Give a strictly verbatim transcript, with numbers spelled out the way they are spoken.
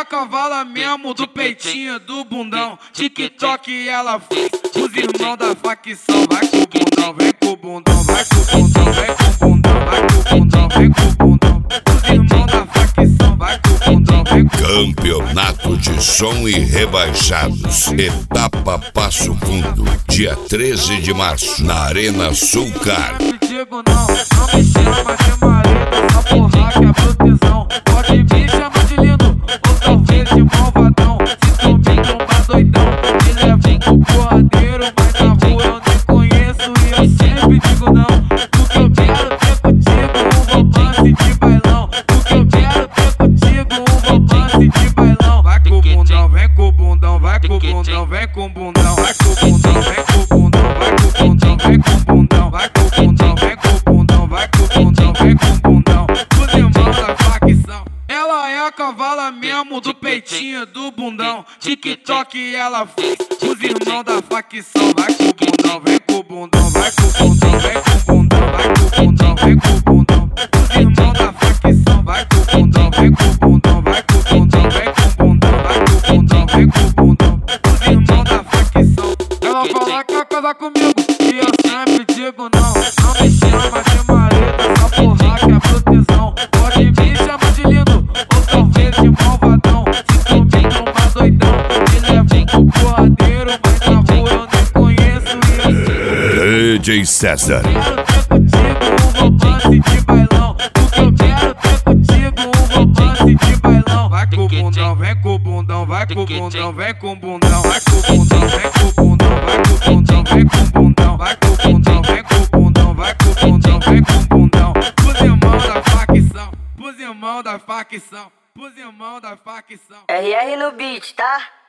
cavala mesmo do peitinho, do bundão. TikTok ela fez, os irmãos da facção. Vai com o bundão, vem com o bundão, vai com o bundão, vem com o bundão, vai com o bundão, vem com o bundão. Os irmãos da facção, vai com o bundão, vem com o bundão. Campeonato de som e rebaixados, etapa Passo Fundo, dia treze de março, na Arena Sulcar. Digo não, não me chama de marido, essa porra que é proteção. Pode me chamar de lindo, ou talvez de malvadão. Se tu me trombar doidão, me leva pro porradeiro. Mas na rua eu nem conheço e eu sempre digo não. Porque eu quero ter contigo um romance de bailão. Porque eu quero ter contigo um romance de bailão. Vai com o bundão, vem com o bundão, vai com o bundão, vem com o bundão, vai com o bundão, vem com o bundão, vai com o bundão, vem com o bundão, vai com o bundão, vem com o bundão, vai com o bundão, vem com o bundão. Os irmãos da facção, ela é a cavala mesmo do peitinho, do bundão. TikTok ela fez, os irmãos da facção. Vai com o bundão, vem com o bundão, vai com o bundão, vem com o bundão, vai com o bundão, vem com o bundão. Os irmãos da facção, vai com o bundão, vem com o bundão, vai com o bundão, vem com o bundão, vai com o bundão, vem com o bundão. Os irmãos da facção, ela fala que quer casar comigo e eu sempre digo não. Não me chama de marido, essa porra que é proteção. Pode me chamar de lindo, ou talvez de malvadão. Se tu me trombar doidão, me leva pro porradeiro. Mas na rua eu nem conheço e eu D J César. quero ter contigo um romance de bailão. Porque eu quero ter contigo um romance de bailão. Vai com o bundão, vem com o bundão, vai com o bundão, vem com o bundão, vai com o bundão, vem com o bundão, vai com o bundão, vem com o bundão, vai com o bundão, vem com o bundão, vai com o bundão, vem com o bundão. Os irmãos da facção, os irmãos da facção, os irmãos da facção. R R no beat, tá?